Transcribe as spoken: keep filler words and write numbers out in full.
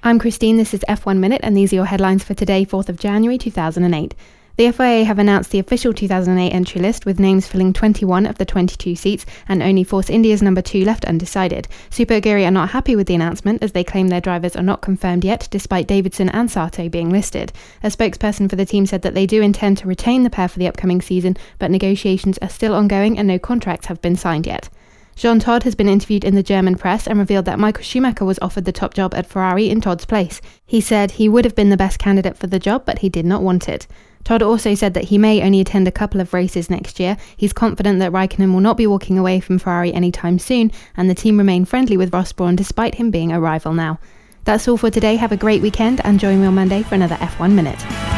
I'm Christine, this is F one Minute, and these are your headlines for today, fourth of January two thousand eight. The F I A have announced the official two thousand eight entry list, with names filling twenty-one of the twenty-two seats, and only Force India's number two left undecided. Super Aguri are not happy with the announcement, as they claim their drivers are not confirmed yet, despite Davidson and Sato being listed. A spokesperson for the team said that they do intend to retain the pair for the upcoming season, but negotiations are still ongoing and no contracts have been signed yet. Jean Todt has been interviewed in the German press and revealed that Michael Schumacher was offered the top job at Ferrari in Todt's place. He said he would have been the best candidate for the job, but he did not want it. Todt also said that he may only attend a couple of races next year. He's confident that Raikkonen will not be walking away from Ferrari anytime soon, and the team remain friendly with Ross Brawn despite him being a rival now. That's all for today. Have a great weekend and join me on Monday for another F one Minute.